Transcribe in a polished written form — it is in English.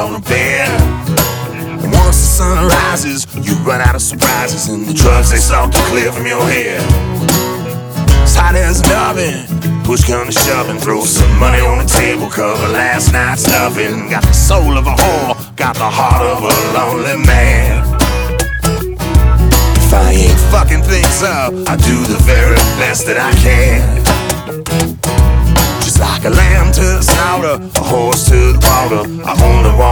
on the bed. Once the sun rises, you run out of surprises, and the drugs they sought to clear from your head. It's hot as an oven, push come to shove and throw some money on the table, cover last night's stuffing. Got the soul of a whore, got the heart of a lonely man. If I ain't fucking things up, I do the very best that I can. Just like a lamb to the slaughter, a horse to the water, I only want